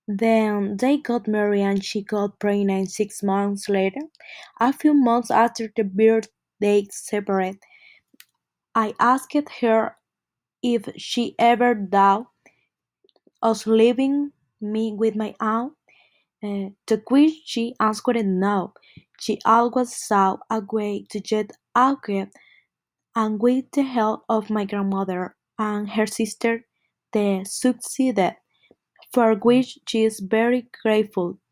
Then they got married and she got pregnant 6 months later. A few months after the birth they separated. I asked her if she ever thought of leaving me with my aunt, to which she answered no. She always saw a way to get out, and with the help of my grandmother and her sister, they succeeded, for which she is very grateful.